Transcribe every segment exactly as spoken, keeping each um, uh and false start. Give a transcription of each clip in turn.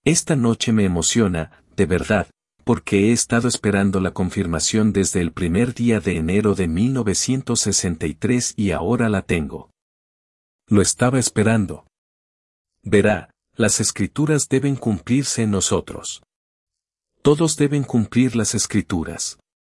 Esta noche me emociona, de verdad, porque he estado esperando la confirmación desde el primer día de enero de mil novecientos sesenta y tres y ahora la tengo. Lo estaba esperando. Verá, las escrituras deben cumplirse en nosotros. Todos deben cumplir las escrituras.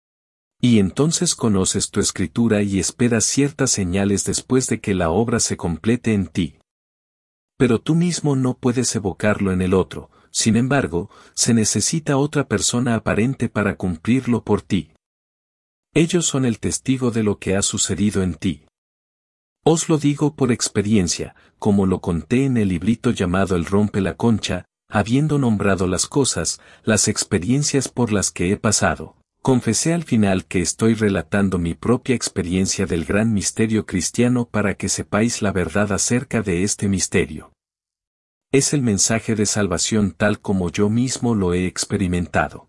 Y entonces conoces tu escritura y esperas ciertas señales después de que la obra se complete en ti. Pero tú mismo no puedes evocarlo en el otro, sin embargo, se necesita otra persona aparente para cumplirlo por ti. Ellos son el testigo de lo que ha sucedido en ti. Os lo digo por experiencia, como lo conté en el librito llamado El rompe la concha, habiendo nombrado las cosas, las experiencias por las que he pasado. Confesé al final que estoy relatando mi propia experiencia del gran misterio cristiano para que sepáis la verdad acerca de este misterio. Es el mensaje de salvación tal como yo mismo lo he experimentado.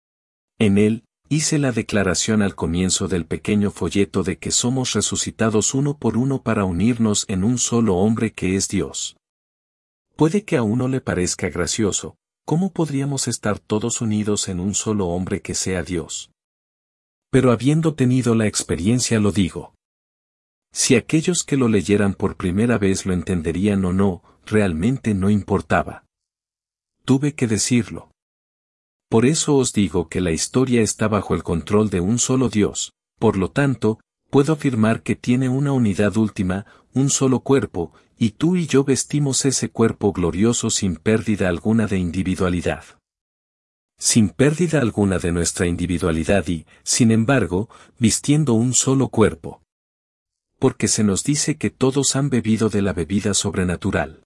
En él, hice la declaración al comienzo del pequeño folleto de que somos resucitados uno por uno para unirnos en un solo hombre que es Dios. Puede que a uno le parezca gracioso, ¿cómo podríamos estar todos unidos en un solo hombre que sea Dios? Pero habiendo tenido la experiencia lo digo. Si aquellos que lo leyeran por primera vez lo entenderían o no, realmente no importaba. Tuve que decirlo. Por eso os digo que la historia está bajo el control de un solo Dios, por lo tanto, puedo afirmar que tiene una unidad última, un solo cuerpo, y tú y yo vestimos ese cuerpo glorioso sin pérdida alguna de individualidad. Sin pérdida alguna de nuestra individualidad y, sin embargo, vistiendo un solo cuerpo. Porque se nos dice que todos han bebido de la bebida sobrenatural.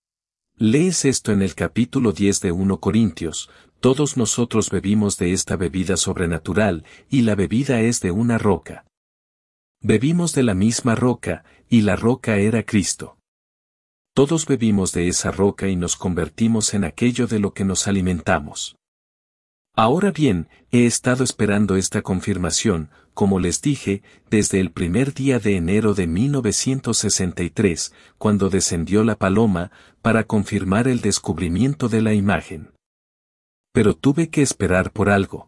Lees esto en el capítulo diez de primera Corintios, todos nosotros bebimos de esta bebida sobrenatural, y la bebida es de una roca. Bebimos de la misma roca, y la roca era Cristo. Todos bebimos de esa roca y nos convertimos en aquello de lo que nos alimentamos. Ahora bien, he estado esperando esta confirmación, como les dije, desde el primer día de enero de mil novecientos sesenta y tres, cuando descendió la paloma, para confirmar el descubrimiento de la imagen. Pero tuve que esperar por algo.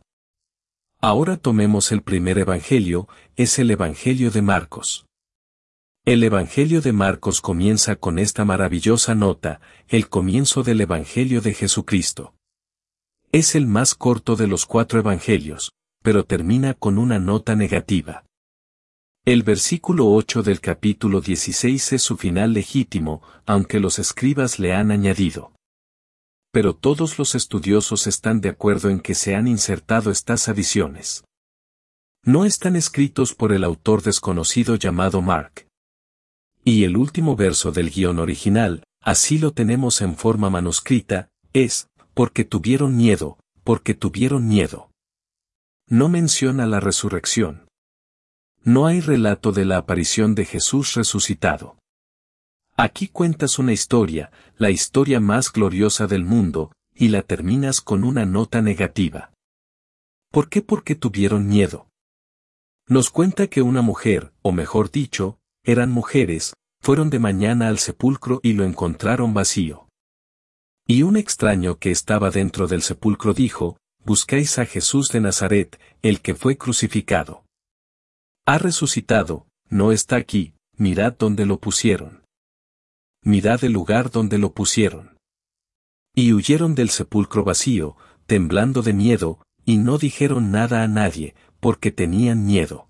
Ahora tomemos el primer evangelio, es el Evangelio de Marcos. El Evangelio de Marcos comienza con esta maravillosa nota, el comienzo del Evangelio de Jesucristo. Es el más corto de los cuatro evangelios, pero termina con una nota negativa. El versículo ocho del capítulo dieciséis es su final legítimo, aunque los escribas le han añadido. Pero todos los estudiosos están de acuerdo en que se han insertado estas adiciones. No están escritos por el autor desconocido llamado Mark. Y el último verso del guión original, así lo tenemos en forma manuscrita, es, porque tuvieron miedo, porque tuvieron miedo. No menciona la resurrección. No hay relato de la aparición de Jesús resucitado. Aquí cuentas una historia, la historia más gloriosa del mundo, y la terminas con una nota negativa. ¿Por qué? Porque tuvieron miedo. Nos cuenta que una mujer, o mejor dicho, eran mujeres, fueron de mañana al sepulcro y lo encontraron vacío. Y un extraño que estaba dentro del sepulcro dijo, buscáis a Jesús de Nazaret, el que fue crucificado. Ha resucitado, no está aquí, mirad dónde lo pusieron. Mirad el lugar donde lo pusieron. Y huyeron del sepulcro vacío, temblando de miedo, y no dijeron nada a nadie, porque tenían miedo.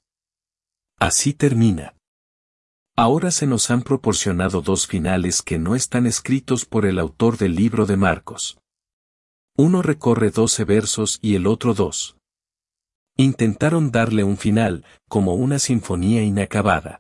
Así termina. Ahora se nos han proporcionado dos finales que no están escritos por el autor del libro de Marcos. Uno recorre doce versos y el otro dos. Intentaron darle un final, como una sinfonía inacabada.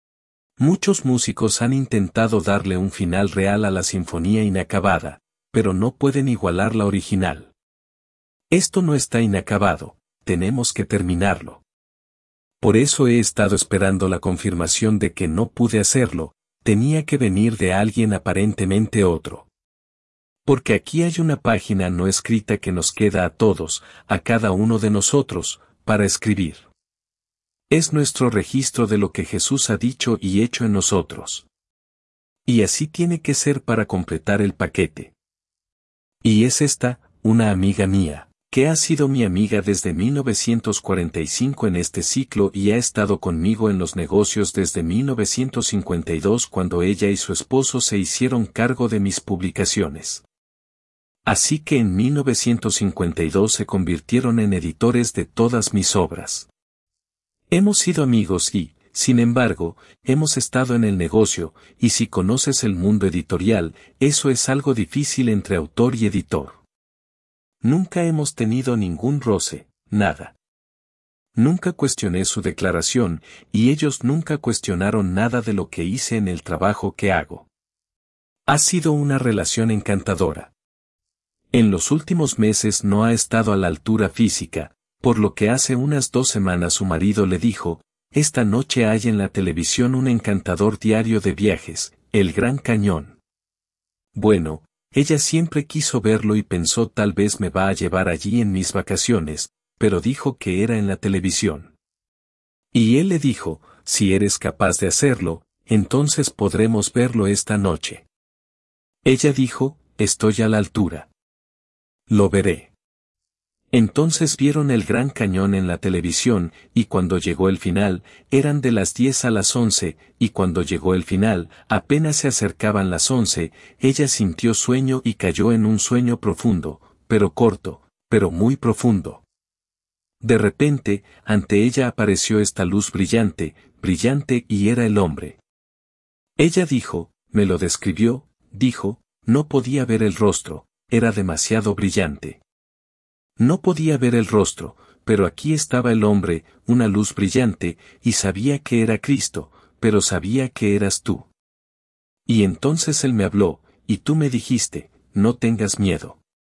Muchos músicos han intentado darle un final real a la sinfonía inacabada, pero no pueden igualar la original. Esto no está inacabado, tenemos que terminarlo. Por eso he estado esperando la confirmación de que no pude hacerlo, tenía que venir de alguien aparentemente otro. Porque aquí hay una página no escrita que nos queda a todos, a cada uno de nosotros, para escribir. Es nuestro registro de lo que Jesús ha dicho y hecho en nosotros. Y así tiene que ser para completar el paquete. Y es esta, una amiga mía, que ha sido mi amiga desde mil novecientos cuarenta y cinco en este ciclo y ha estado conmigo en los negocios desde mil novecientos cincuenta y dos cuando ella y su esposo se hicieron cargo de mis publicaciones. Así que en mil novecientos cincuenta y dos se convirtieron en editores de todas mis obras. Hemos sido amigos y, sin embargo, hemos estado en el negocio, y si conoces el mundo editorial, eso es algo difícil entre autor y editor. Nunca hemos tenido ningún roce, nada. Nunca cuestioné su declaración, y ellos nunca cuestionaron nada de lo que hice en el trabajo que hago. Ha sido una relación encantadora. En los últimos meses no ha estado a la altura física, por lo que hace unas dos semanas su marido le dijo, esta noche hay en la televisión un encantador diario de viajes, El Gran Cañón. Bueno, ella siempre quiso verlo y pensó tal vez me va a llevar allí en mis vacaciones, pero dijo que era en la televisión. Y él le dijo, si eres capaz de hacerlo, entonces podremos verlo esta noche. Ella dijo, estoy a la altura. Lo veré. Entonces vieron el Gran Cañón en la televisión, y cuando llegó el final, eran de las diez a las once, y cuando llegó el final, apenas se acercaban las once, ella sintió sueño y cayó en un sueño profundo, pero corto, pero muy profundo. De repente, ante ella apareció esta luz brillante, brillante y era el hombre. Ella dijo, me lo describió, dijo, no podía ver el rostro, era demasiado brillante. No podía ver el rostro, pero aquí estaba el hombre, una luz brillante, y sabía que era Cristo, pero sabía que eras tú. Y entonces él me habló, y tú me dijiste, no tengas miedo.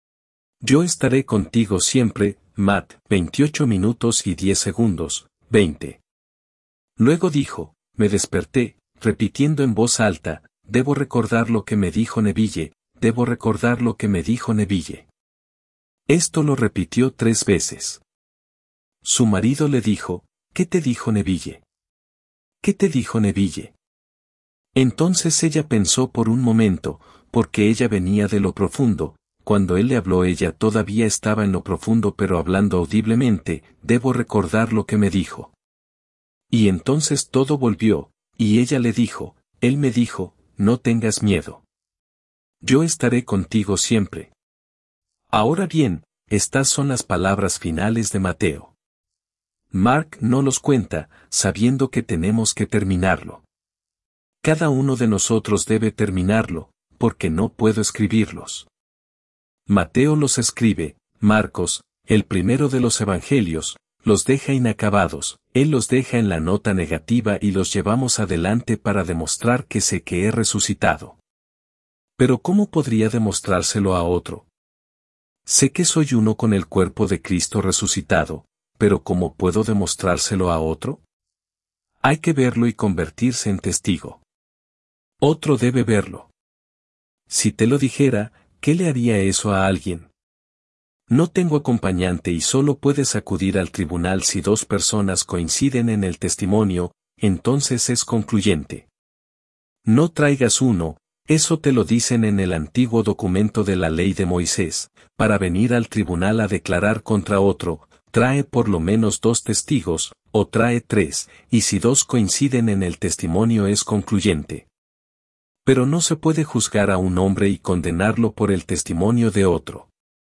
Yo estaré contigo siempre, Matt, veintiocho minutos y diez segundos, veinte. Luego dijo, me desperté, repitiendo en voz alta, debo recordar lo que me dijo Neville, debo recordar lo que me dijo Neville. Esto lo repitió tres veces. Su marido le dijo, ¿qué te dijo Neville? ¿Qué te dijo Neville? Entonces ella pensó por un momento, porque ella venía de lo profundo, cuando él le habló ella todavía estaba en lo profundo pero hablando audiblemente, debo recordar lo que me dijo. Y entonces todo volvió, y ella le dijo, él me dijo, no tengas miedo. Yo estaré contigo siempre. Ahora bien, estas son las palabras finales de Mateo. Mark no los cuenta, sabiendo que tenemos que terminarlo. Cada uno de nosotros debe terminarlo, porque no puedo escribirlos. Mateo los escribe, Marcos, el primero de los evangelios, los deja inacabados, él los deja en la nota negativa y los llevamos adelante para demostrar que sé que he resucitado. Pero ¿cómo podría demostrárselo a otro? Sé que soy uno con el cuerpo de Cristo resucitado, pero ¿cómo puedo demostrárselo a otro? Hay que verlo y convertirse en testigo. Otro debe verlo. Si te lo dijera, ¿qué le haría eso a alguien? No tengo acompañante y solo puedes acudir al tribunal si dos personas coinciden en el testimonio, entonces es concluyente. No traigas uno, eso te lo dicen en el antiguo documento de la ley de Moisés, para venir al tribunal a declarar contra otro, trae por lo menos dos testigos, o trae tres, y si dos coinciden en el testimonio es concluyente. Pero no se puede juzgar a un hombre y condenarlo por el testimonio de otro.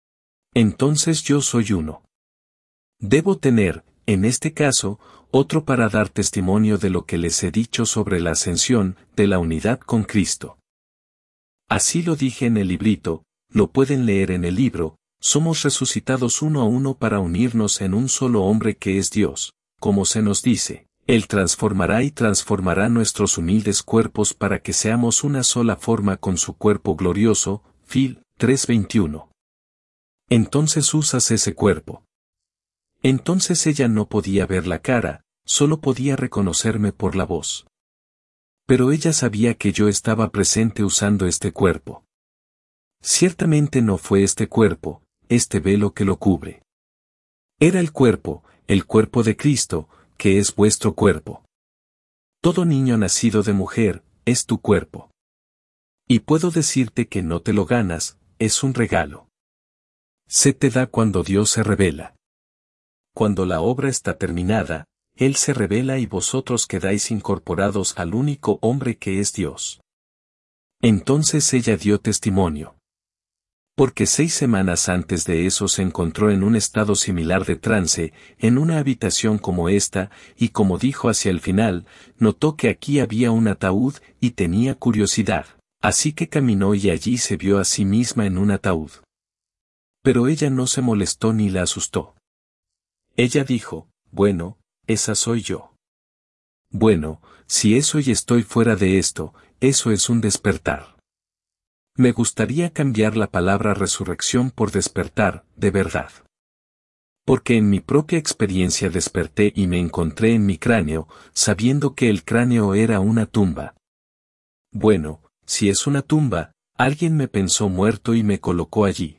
Entonces yo soy uno. Debo tener, en este caso, otro para dar testimonio de lo que les he dicho sobre la ascensión, de la unidad con Cristo. Así lo dije en el librito, lo pueden leer en el libro, somos resucitados uno a uno para unirnos en un solo hombre que es Dios, como se nos dice, Él transformará y transformará nuestros humildes cuerpos para que seamos una sola forma con su cuerpo glorioso, Fil tres veintiuno. Entonces usas ese cuerpo. Entonces ella no podía ver la cara, solo podía reconocerme por la voz. Pero ella sabía que yo estaba presente usando este cuerpo. Ciertamente no fue este cuerpo, este velo que lo cubre. Era el cuerpo, el cuerpo de Cristo, que es vuestro cuerpo. Todo niño nacido de mujer, es tu cuerpo. Y puedo decirte que no te lo ganas, es un regalo. Se te da cuando Dios se revela. Cuando la obra está terminada, Él se revela y vosotros quedáis incorporados al único hombre que es Dios. Entonces ella dio testimonio. Porque seis semanas antes de eso se encontró en un estado similar de trance, en una habitación como esta, y como dijo hacia el final, notó que aquí había un ataúd y tenía curiosidad, así que caminó y allí se vio a sí misma en un ataúd. Pero ella no se molestó ni la asustó. Ella dijo, bueno, esa soy yo. Bueno, si eso y estoy fuera de esto, eso es un despertar. Me gustaría cambiar la palabra resurrección por despertar, de verdad. Porque en mi propia experiencia desperté y me encontré en mi cráneo, sabiendo que el cráneo era una tumba. Bueno, si es una tumba, alguien me pensó muerto y me colocó allí.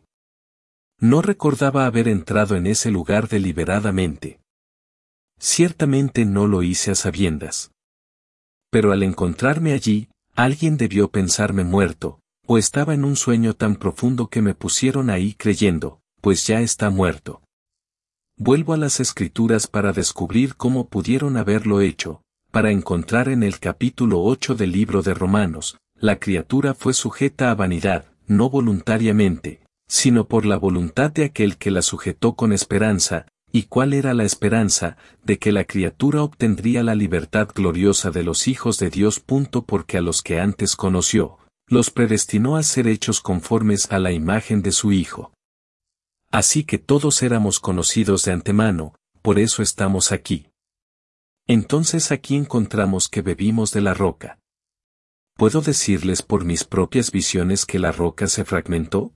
No recordaba haber entrado en ese lugar deliberadamente. Ciertamente no lo hice a sabiendas. Pero al encontrarme allí, alguien debió pensarme muerto, o estaba en un sueño tan profundo que me pusieron ahí creyendo, pues ya está muerto. Vuelvo a las Escrituras para descubrir cómo pudieron haberlo hecho, para encontrar en el capítulo ocho del libro de Romanos, la criatura fue sujeta a vanidad, no voluntariamente, sino por la voluntad de aquel que la sujetó con esperanza. ¿Y cuál era la esperanza? De que la criatura obtendría la libertad gloriosa de los hijos de Dios. Porque a los que antes conoció, los predestinó a ser hechos conformes a la imagen de su Hijo. Así que todos éramos conocidos de antemano, por eso estamos aquí. Entonces aquí encontramos que bebimos de la roca. ¿Puedo decirles por mis propias visiones que la roca se fragmentó?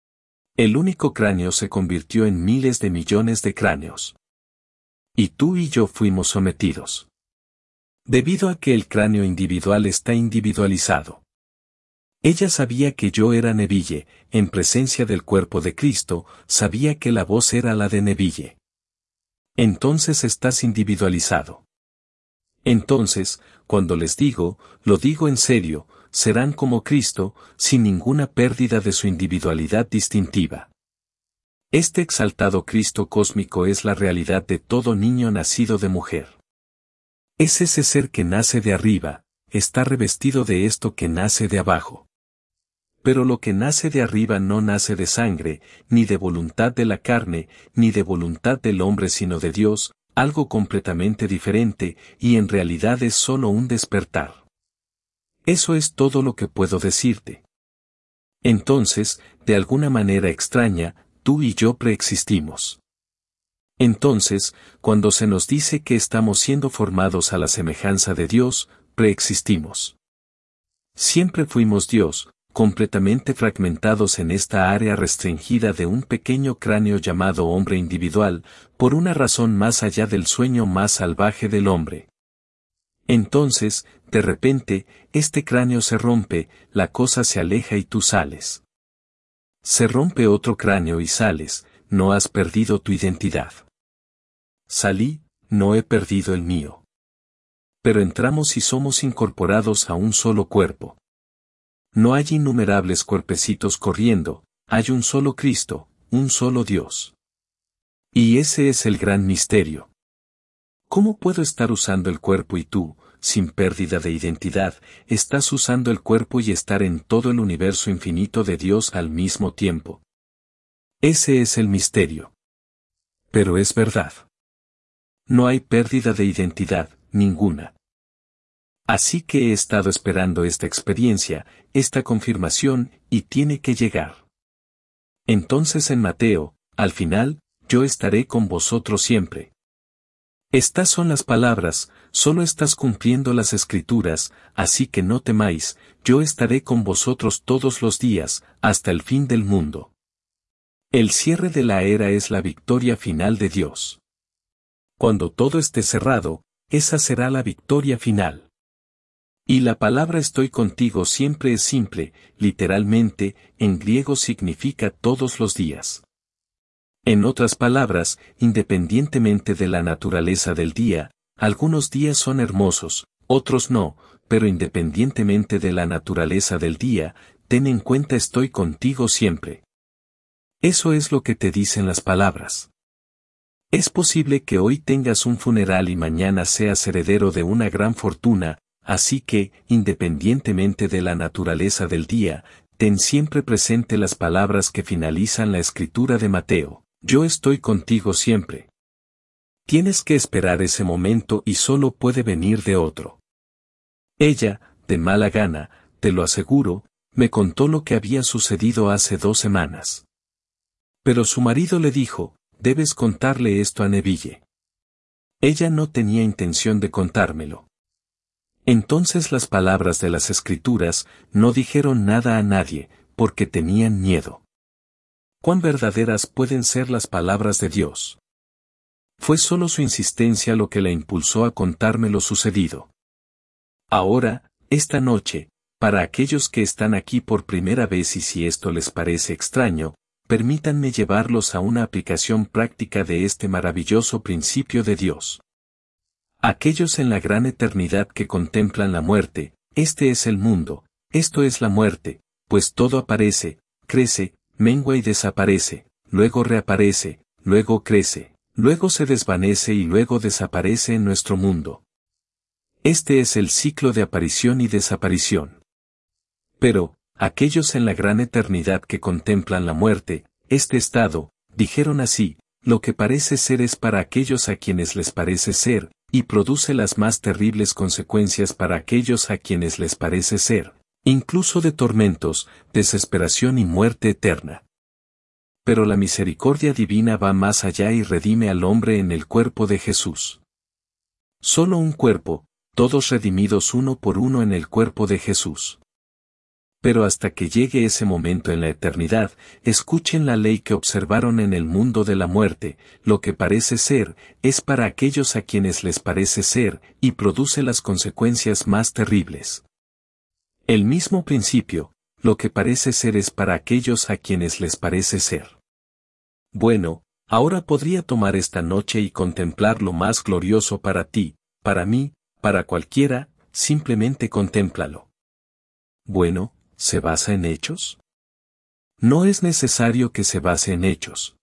El único cráneo se convirtió en miles de millones de cráneos. Y tú y yo fuimos sometidos. Debido a que el cráneo individual está individualizado. Ella sabía que yo era Neville, en presencia del cuerpo de Cristo, sabía que la voz era la de Neville. Entonces estás individualizado. Entonces, cuando les digo, lo digo en serio, serán como Cristo, sin ninguna pérdida de su individualidad distintiva. Este exaltado Cristo cósmico es la realidad de todo niño nacido de mujer. Es ese ser que nace de arriba, está revestido de esto que nace de abajo. Pero lo que nace de arriba no nace de sangre, ni de voluntad de la carne, ni de voluntad del hombre sino de Dios, algo completamente diferente, y en realidad es solo un despertar. Eso es todo lo que puedo decirte. Entonces, de alguna manera extraña, tú y yo preexistimos. Entonces, cuando se nos dice que estamos siendo formados a la semejanza de Dios, preexistimos. Siempre fuimos Dios, completamente fragmentados en esta área restringida de un pequeño cráneo llamado hombre individual, por una razón más allá del sueño más salvaje del hombre. Entonces, de repente, este cráneo se rompe, la cosa se aleja y tú sales. Se rompe otro cráneo y sales, no has perdido tu identidad. Salí, no he perdido el mío. Pero entramos y somos incorporados a un solo cuerpo. No hay innumerables cuerpecitos corriendo, hay un solo Cristo, un solo Dios. Y ese es el gran misterio. ¿Cómo puedo estar usando el cuerpo y tú, sin pérdida de identidad, estás usando el cuerpo y estar en todo el universo infinito de Dios al mismo tiempo? Ese es el misterio. Pero es verdad. No hay pérdida de identidad, ninguna. Así que he estado esperando esta experiencia, esta confirmación, y tiene que llegar. Entonces en Mateo, al final, yo estaré con vosotros siempre. Estas son las palabras, solo estás cumpliendo las Escrituras, así que no temáis, yo estaré con vosotros todos los días, hasta el fin del mundo. El cierre de la era es la victoria final de Dios. Cuando todo esté cerrado, esa será la victoria final. Y la palabra estoy contigo siempre es simple, literalmente, en griego significa todos los días. En otras palabras, independientemente de la naturaleza del día, algunos días son hermosos, otros no, pero independientemente de la naturaleza del día, ten en cuenta estoy contigo siempre. Eso es lo que te dicen las palabras. Es posible que hoy tengas un funeral y mañana seas heredero de una gran fortuna, así que, independientemente de la naturaleza del día, ten siempre presente las palabras que finalizan la escritura de Mateo: yo estoy contigo siempre. Tienes que esperar ese momento y solo puede venir de otro. Ella, de mala gana, te lo aseguro, me contó lo que había sucedido hace dos semanas. Pero su marido le dijo: debes contarle esto a Neville. Ella no tenía intención de contármelo. Entonces las palabras de las Escrituras no dijeron nada a nadie, porque tenían miedo. ¿Cuán verdaderas pueden ser las palabras de Dios? Fue solo su insistencia lo que la impulsó a contarme lo sucedido. Ahora, esta noche, para aquellos que están aquí por primera vez y si esto les parece extraño, permítanme llevarlos a una aplicación práctica de este maravilloso principio de Dios. Aquellos en la gran eternidad que contemplan la muerte, este es el mundo, esto es la muerte, pues todo aparece, crece, mengua y desaparece, luego reaparece, luego crece, luego se desvanece y luego desaparece en nuestro mundo. Este es el ciclo de aparición y desaparición. Pero, aquellos en la gran eternidad que contemplan la muerte, este estado, dijeron así: lo que parece ser es para aquellos a quienes les parece ser, y produce las más terribles consecuencias para aquellos a quienes les parece ser, incluso de tormentos, desesperación y muerte eterna. Pero la misericordia divina va más allá y redime al hombre en el cuerpo de Jesús. Solo un cuerpo, todos redimidos uno por uno en el cuerpo de Jesús. Pero hasta que llegue ese momento en la eternidad, escuchen la ley que observaron en el mundo de la muerte: lo que parece ser, es para aquellos a quienes les parece ser, y produce las consecuencias más terribles. El mismo principio: lo que parece ser es para aquellos a quienes les parece ser. Bueno, ahora podría tomar esta noche y contemplar lo más glorioso para ti, para mí, para cualquiera, simplemente contémplalo. Bueno, ¿se basa en hechos? No es necesario que se base en hechos.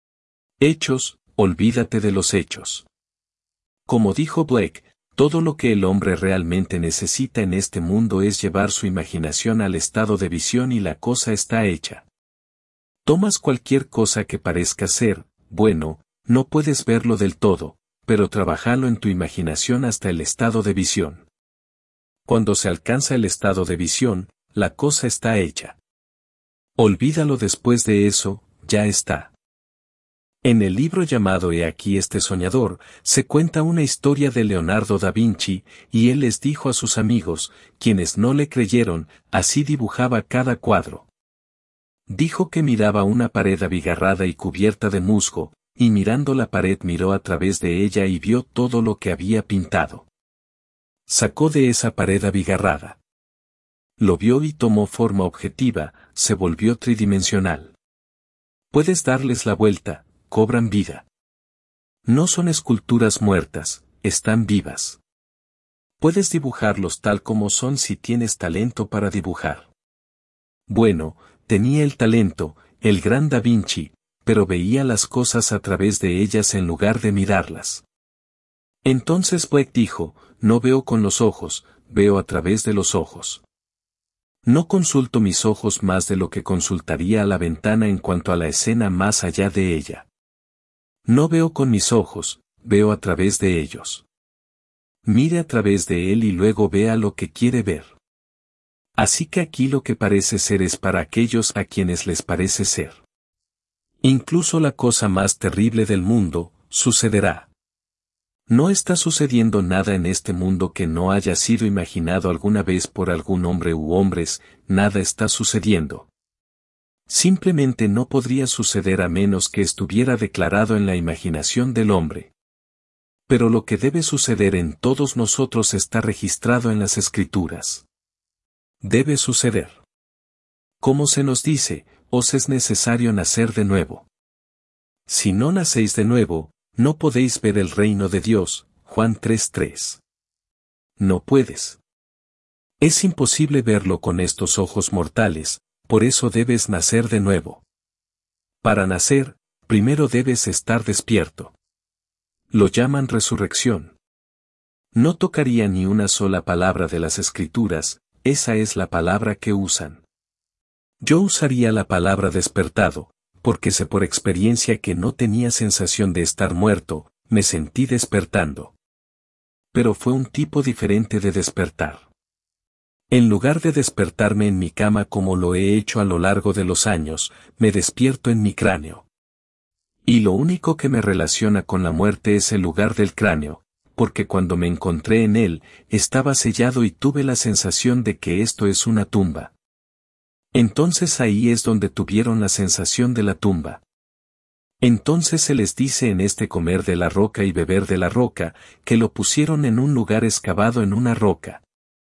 Hechos, olvídate de los hechos. Como dijo Blake, todo lo que el hombre realmente necesita en este mundo es llevar su imaginación al estado de visión y la cosa está hecha. Tomas cualquier cosa que parezca ser, bueno, no puedes verlo del todo, pero trabajalo en tu imaginación hasta el estado de visión. Cuando se alcanza el estado de visión, la cosa está hecha. Olvídalo después de eso, ya está. En el libro llamado He aquí este soñador, se cuenta una historia de Leonardo da Vinci, y él les dijo a sus amigos, quienes no le creyeron: así dibujaba cada cuadro. Dijo que miraba una pared abigarrada y cubierta de musgo, y mirando la pared miró a través de ella y vio todo lo que había pintado. Sacó de esa pared abigarrada. Lo vio y tomó forma objetiva, se volvió tridimensional. Puedes darles la vuelta, cobran vida. No son esculturas muertas, están vivas. Puedes dibujarlos tal como son si tienes talento para dibujar. Bueno, tenía el talento, el gran Da Vinci, pero veía las cosas a través de ellas en lugar de mirarlas. Entonces Blake dijo: no veo con los ojos, veo a través de los ojos. No consulto mis ojos más de lo que consultaría a la ventana en cuanto a la escena más allá de ella. No veo con mis ojos, veo a través de ellos. Mire a través de él y luego vea lo que quiere ver. Así que aquí lo que parece ser es para aquellos a quienes les parece ser. Incluso la cosa más terrible del mundo, sucederá. No está sucediendo nada en este mundo que no haya sido imaginado alguna vez por algún hombre u hombres, nada está sucediendo. Simplemente no podría suceder a menos que estuviera declarado en la imaginación del hombre. Pero lo que debe suceder en todos nosotros está registrado en las Escrituras. Debe suceder. Como se nos dice, os es necesario nacer de nuevo. Si no nacéis de nuevo, no podéis ver el reino de Dios, Juan tres tres. No puedes. Es imposible verlo con estos ojos mortales, por eso debes nacer de nuevo. Para nacer, primero debes estar despierto. Lo llaman resurrección. No tocaría ni una sola palabra de las Escrituras, esa es la palabra que usan. Yo usaría la palabra despertado, porque sé por experiencia que no tenía sensación de estar muerto, me sentí despertando. Pero fue un tipo diferente de despertar. En lugar de despertarme en mi cama como lo he hecho a lo largo de los años, me despierto en mi cráneo. Y lo único que me relaciona con la muerte es el lugar del cráneo, porque cuando me encontré en él, estaba sellado y tuve la sensación de que esto es una tumba. Entonces ahí es donde tuvieron la sensación de la tumba. Entonces se les dice en este comer de la roca y beber de la roca, que lo pusieron en un lugar excavado en una roca.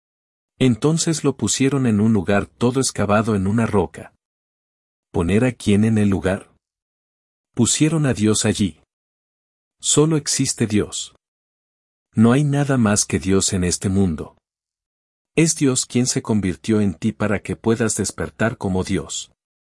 Entonces lo pusieron en un lugar todo excavado en una roca. ¿Poner a quién en el lugar? Pusieron a Dios allí. Solo existe Dios. No hay nada más que Dios en este mundo. Es Dios quien se convirtió en ti para que puedas despertar como Dios.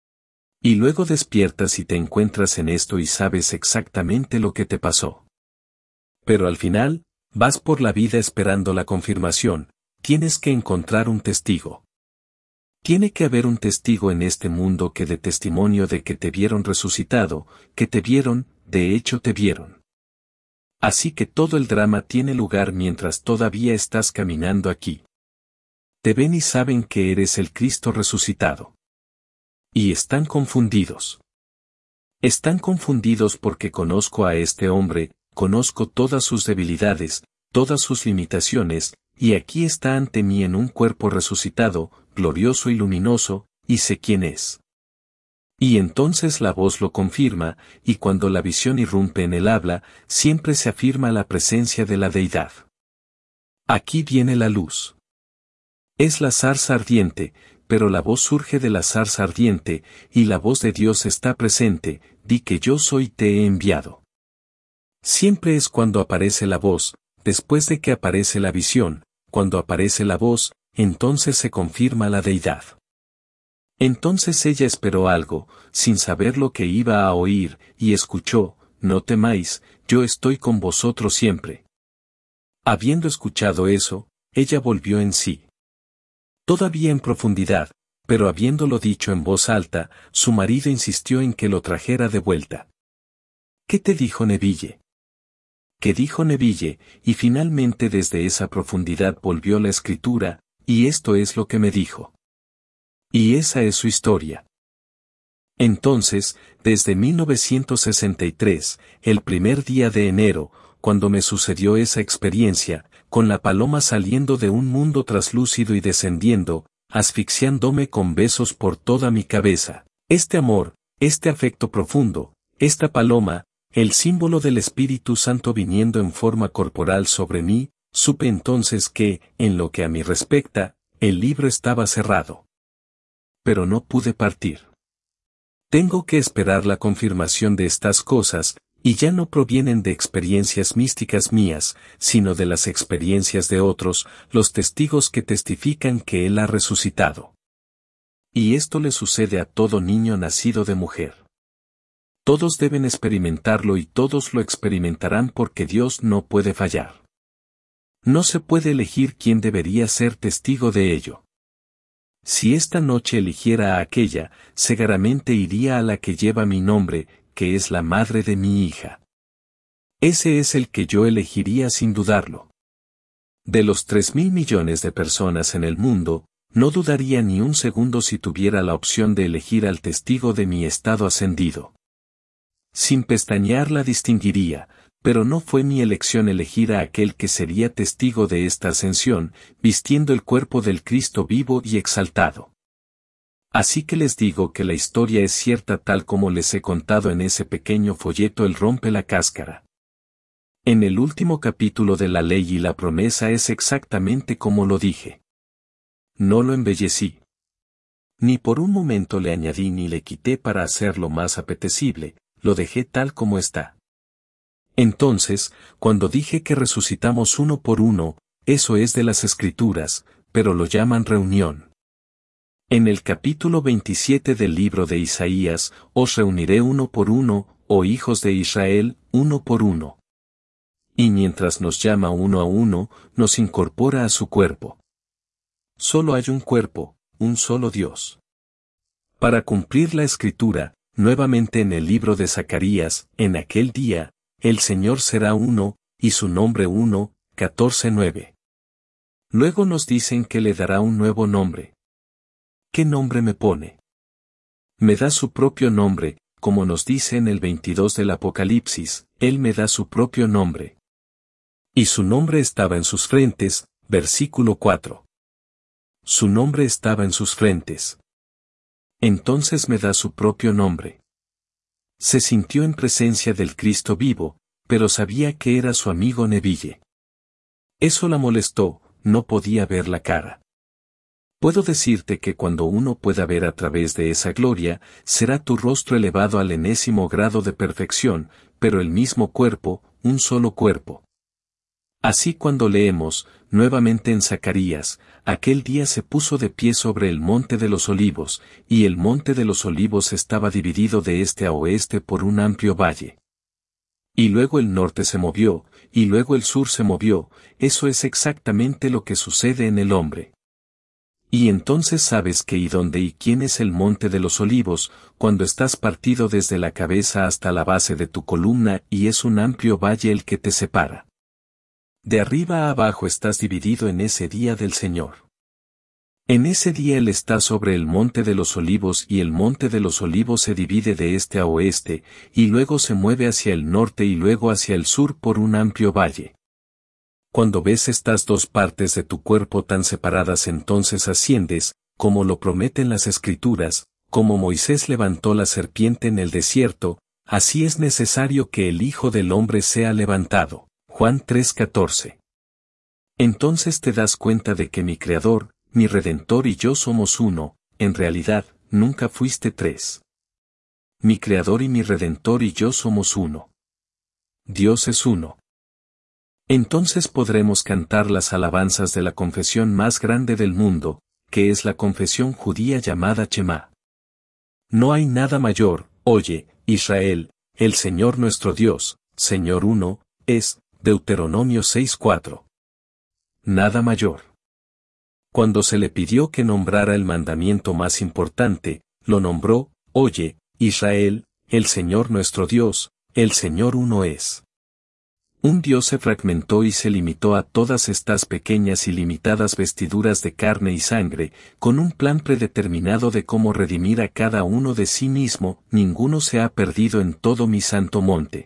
Y luego despiertas y te encuentras en esto y sabes exactamente lo que te pasó. Pero al final, vas por la vida esperando la confirmación, tienes que encontrar un testigo. Tiene que haber un testigo en este mundo que dé testimonio de que te vieron resucitado, que te vieron, de hecho te vieron. Así que todo el drama tiene lugar mientras todavía estás caminando aquí. Te ven y saben que eres el Cristo resucitado. Y están confundidos. Están confundidos porque conozco a este hombre, conozco todas sus debilidades, todas sus limitaciones, y aquí está ante mí en un cuerpo resucitado, glorioso y luminoso, y sé quién es. Y entonces la voz lo confirma, y cuando la visión irrumpe en el habla, siempre se afirma la presencia de la deidad. Aquí viene la luz. Es la zarza ardiente, pero la voz surge de la zarza ardiente, y la voz de Dios está presente, di que yo soy te he enviado. Siempre es cuando aparece la voz, después de que aparece la visión, cuando aparece la voz, entonces se confirma la deidad. Entonces ella esperó algo, sin saber lo que iba a oír, y escuchó, no temáis, yo estoy con vosotros siempre. Habiendo escuchado eso, ella volvió en sí. Todavía en profundidad, pero habiéndolo dicho en voz alta, su marido insistió en que lo trajera de vuelta. ¿Qué te dijo Neville? ¿Qué dijo Neville? Y finalmente desde esa profundidad volvió la escritura, y esto es lo que me dijo. Y esa es su historia. Entonces, desde mil novecientos sesenta y tres, el primer día de enero, cuando me sucedió esa experiencia, con la paloma saliendo de un mundo traslúcido y descendiendo, asfixiándome con besos por toda mi cabeza, este amor, este afecto profundo, esta paloma, el símbolo del Espíritu Santo viniendo en forma corporal sobre mí, supe entonces que, en lo que a mí respecta, el libro estaba cerrado. Pero no pude partir. Tengo que esperar la confirmación de estas cosas, y ya no provienen de experiencias místicas mías, sino de las experiencias de otros, los testigos que testifican que Él ha resucitado. Y esto le sucede a todo niño nacido de mujer. Todos deben experimentarlo y todos lo experimentarán porque Dios no puede fallar. No se puede elegir quién debería ser testigo de ello. Si esta noche eligiera a aquella, seguramente iría a la que lleva mi nombre, que es la madre de mi hija. Ese es el que yo elegiría sin dudarlo. De los tres mil millones de personas en el mundo, no dudaría ni un segundo si tuviera la opción de elegir al testigo de mi estado ascendido. Sin pestañear la distinguiría, pero no fue mi elección elegir a aquel que sería testigo de esta ascensión, vistiendo el cuerpo del Cristo vivo y exaltado. Así que les digo que la historia es cierta tal como les he contado en ese pequeño folleto El rompe la cáscara. En el último capítulo de la ley y la promesa es exactamente como lo dije. No lo embellecí. Ni por un momento le añadí ni le quité para hacerlo más apetecible, lo dejé tal como está. Entonces, cuando dije que resucitamos uno por uno, eso es de las Escrituras, pero lo llaman reunión. En el capítulo veintisiete del libro de Isaías, os reuniré uno por uno, oh hijos de Israel, uno por uno. Y mientras nos llama uno a uno, nos incorpora a su cuerpo. Solo hay un cuerpo, un solo Dios. Para cumplir la escritura, nuevamente en el libro de Zacarías, en aquel día, el Señor será uno, y su nombre uno, catorce nueve. Luego nos dicen que le dará un nuevo nombre. ¿Qué nombre me pone? Me da su propio nombre, como nos dice en el veintidós del Apocalipsis, Él me da su propio nombre. Y su nombre estaba en sus frentes, versículo cuatro. Su nombre estaba en sus frentes. Entonces me da su propio nombre. Se sintió en presencia del Cristo vivo, pero sabía que era su amigo Neville. Eso la molestó, no podía ver la cara. Puedo decirte que cuando uno pueda ver a través de esa gloria, será tu rostro elevado al enésimo grado de perfección, pero el mismo cuerpo, un solo cuerpo. Así cuando leemos, nuevamente en Zacarías, aquel día se puso de pie sobre el monte de los olivos, y el monte de los olivos estaba dividido de este a oeste por un amplio valle. Y luego el norte se movió, y luego el sur se movió, eso es exactamente lo que sucede en el hombre. Y entonces sabes qué y dónde y quién es el monte de los olivos, cuando estás partido desde la cabeza hasta la base de tu columna y es un amplio valle el que te separa. De arriba a abajo estás dividido en ese día del Señor. En ese día Él está sobre el monte de los olivos y el monte de los olivos se divide de este a oeste, y luego se mueve hacia el norte y luego hacia el sur por un amplio valle. Cuando ves estas dos partes de tu cuerpo tan separadas entonces asciendes, como lo prometen las Escrituras, como Moisés levantó la serpiente en el desierto, así es necesario que el Hijo del Hombre sea levantado. Juan tres catorce. Entonces te das cuenta de que mi Creador, mi Redentor y yo somos uno, en realidad, nunca fuiste tres. Mi Creador y mi Redentor y yo somos uno. Dios es uno. Entonces podremos cantar las alabanzas de la confesión más grande del mundo, que es la confesión judía llamada Shema. No hay nada mayor, oye, Israel, el Señor nuestro Dios, Señor uno, es, Deuteronomio seis cuatro. Nada mayor. Cuando se le pidió que nombrara el mandamiento más importante, lo nombró, oye, Israel, el Señor nuestro Dios, el Señor uno es. Un Dios se fragmentó y se limitó a todas estas pequeñas y limitadas vestiduras de carne y sangre, con un plan predeterminado de cómo redimir a cada uno de sí mismo, ninguno se ha perdido en todo mi santo monte.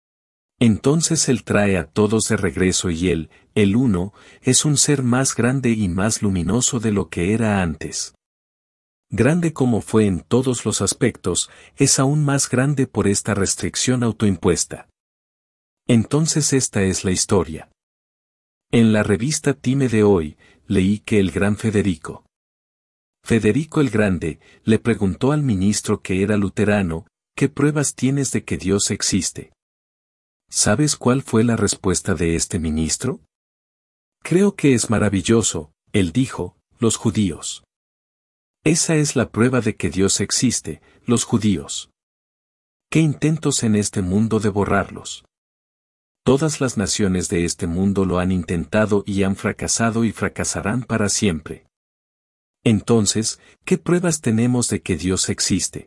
Entonces Él trae a todos de regreso y Él, el uno, es un ser más grande y más luminoso de lo que era antes. Grande como fue en todos los aspectos, es aún más grande por esta restricción autoimpuesta. Entonces esta es la historia. En la revista Time de hoy, leí que el gran Federico. Federico el Grande, le preguntó al ministro que era luterano, ¿qué pruebas tienes de que Dios existe? ¿Sabes cuál fue la respuesta de este ministro? Creo que es maravilloso, él dijo, los judíos. Esa es la prueba de que Dios existe, los judíos. ¿Qué intentos en este mundo de borrarlos? Todas las naciones de este mundo lo han intentado y han fracasado y fracasarán para siempre. Entonces, ¿qué pruebas tenemos de que Dios existe?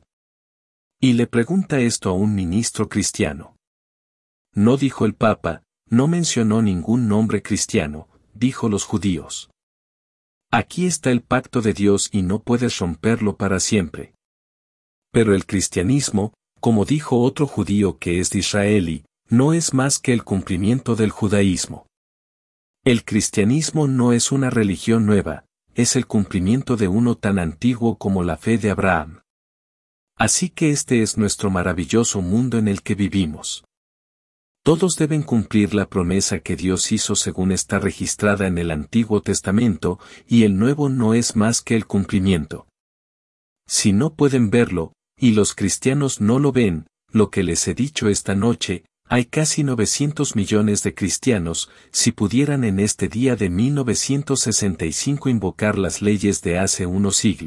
Y le pregunta esto a un ministro cristiano. No dijo el Papa, no mencionó ningún nombre cristiano, dijo los judíos. Aquí está el pacto de Dios y no puedes romperlo para siempre. Pero el cristianismo, como dijo otro judío que es de Israel, no es más que el cumplimiento del judaísmo. El cristianismo no es una religión nueva, es el cumplimiento de uno tan antiguo como la fe de Abraham. Así que este es nuestro maravilloso mundo en el que vivimos. Todos deben cumplir la promesa que Dios hizo según está registrada en el Antiguo Testamento, y el Nuevo no es más que el cumplimiento. Si no pueden verlo, y los cristianos no lo ven, lo que les he dicho esta noche, hay casi novecientos millones de cristianos, si pudieran en este día de mil novecientos sesenta y cinco invocar las leyes de hace unos siglos,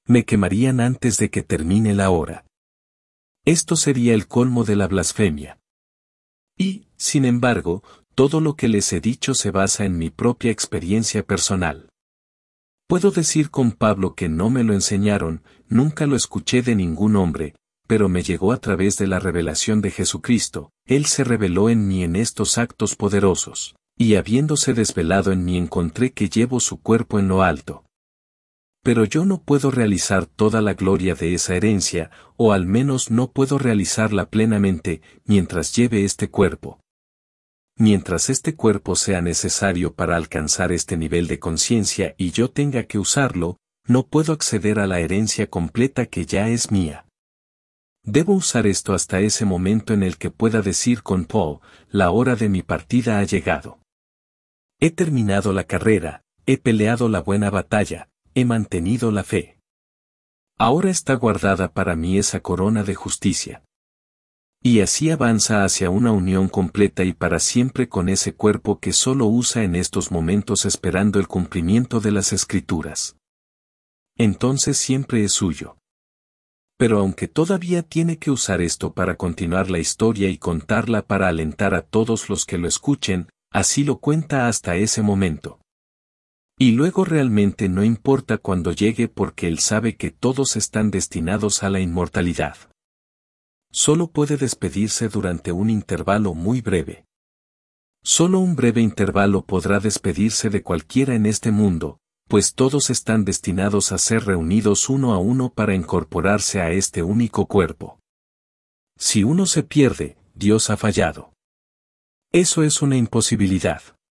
Me quemarían antes de que termine la hora. Esto sería el colmo de la blasfemia. Y, sin embargo, todo lo que les he dicho se basa en mi propia experiencia personal. Puedo decir con Pablo que no me lo enseñaron, nunca lo escuché de ningún hombre, pero me llegó a través de la revelación de Jesucristo. Él se reveló en mí en estos actos poderosos, y habiéndose desvelado en mí encontré que llevo su cuerpo en lo alto. Pero yo no puedo realizar toda la gloria de esa herencia, o al menos no puedo realizarla plenamente, mientras lleve este cuerpo. Mientras este cuerpo sea necesario para alcanzar este nivel de conciencia y yo tenga que usarlo, no puedo acceder a la herencia completa que ya es mía. Debo usar esto hasta ese momento en el que pueda decir con Paul, la hora de mi partida ha llegado. He terminado la carrera, he peleado la buena batalla, he mantenido la fe. Ahora está guardada para mí esa corona de justicia. Y así avanza hacia una unión completa y para siempre con ese cuerpo que solo usa en estos momentos esperando el cumplimiento de las Escrituras. Entonces siempre es suyo. Pero aunque todavía tiene que usar esto para continuar la historia y contarla para alentar a todos los que lo escuchen, así lo cuenta hasta ese momento. Y luego realmente no importa cuando llegue porque él sabe que todos están destinados a la inmortalidad. Solo puede despedirse durante un intervalo muy breve. Solo un breve intervalo podrá despedirse de cualquiera en este mundo, pues todos están destinados a ser reunidos uno a uno para incorporarse a este único cuerpo. Si uno se pierde, Dios ha fallado. Eso es una imposibilidad.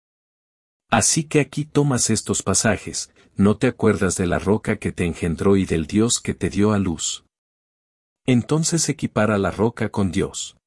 Así que aquí tomas estos pasajes, no te acuerdas de la roca que te engendró y del Dios que te dio a luz. Entonces equipara la roca con Dios.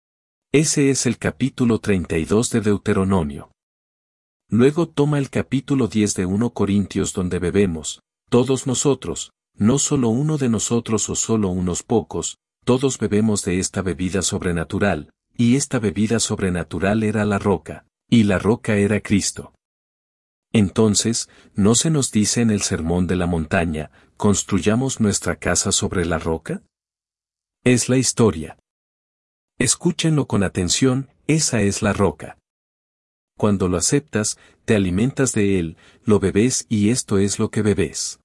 Ese es el capítulo treinta y dos de Deuteronomio. Luego toma el capítulo diez de primera Corintios donde bebemos, todos nosotros, no solo uno de nosotros o solo unos pocos, todos bebemos de esta bebida sobrenatural, y esta bebida sobrenatural era la roca, y la roca era Cristo. Entonces, ¿no se nos dice en el Sermón de la Montaña, construyamos nuestra casa sobre la roca? Es la historia. Escúchenlo con atención, esa es la roca. Cuando lo aceptas, te alimentas de él, lo bebes y esto es lo que bebes.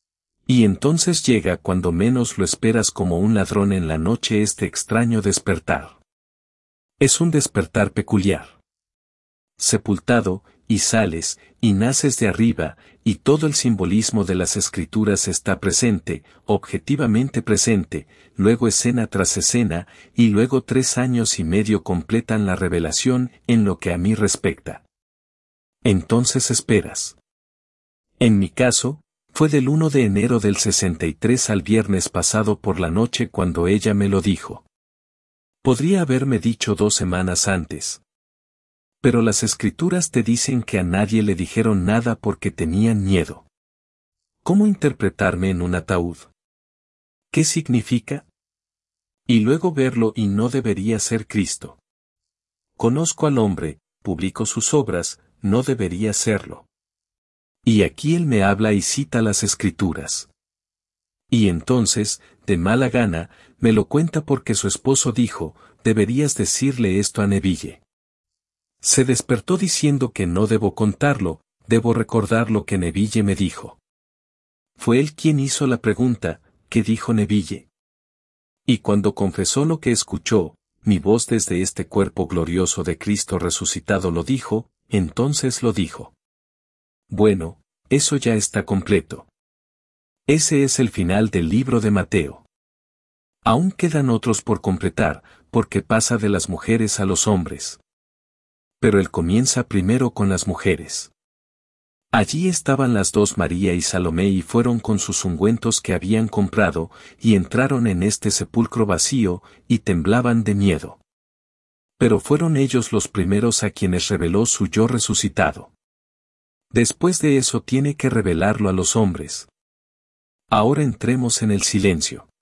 Y entonces llega cuando menos lo esperas como un ladrón en la noche este extraño despertar. Es un despertar peculiar. Sepultado, y sales, y naces de arriba, y todo el simbolismo de las Escrituras está presente, objetivamente presente, luego escena tras escena, y luego tres años y medio completan la revelación en lo que a mí respecta. Entonces esperas. En mi caso, fue del primero de enero del sesenta y tres al viernes pasado por la noche cuando ella me lo dijo. Podría haberme dicho dos semanas antes. Pero las Escrituras te dicen que a nadie le dijeron nada porque tenían miedo. ¿Cómo interpretarme en un ataúd? ¿Qué significa? Y luego verlo y no debería ser Cristo. Conozco al hombre, publico sus obras, no debería serlo. Y aquí él me habla y cita las Escrituras. Y entonces, de mala gana, me lo cuenta porque su esposo dijo, deberías decirle esto a Neville. Se despertó diciendo que no debo contarlo, debo recordar lo que Neville me dijo. Fue él quien hizo la pregunta, ¿qué dijo Neville? Y cuando confesó lo que escuchó, mi voz desde este cuerpo glorioso de Cristo resucitado lo dijo, entonces lo dijo. Bueno, eso ya está completo. Ese es el final del libro de Mateo. Aún quedan otros por completar, porque pasa de las mujeres a los hombres. Pero él comienza primero con las mujeres. Allí estaban las dos María y Salomé y fueron con sus ungüentos que habían comprado, y entraron en este sepulcro vacío, y temblaban de miedo. Pero fueron ellos los primeros a quienes reveló su yo resucitado. Después de eso tiene que revelarlo a los hombres. Ahora entremos en el silencio.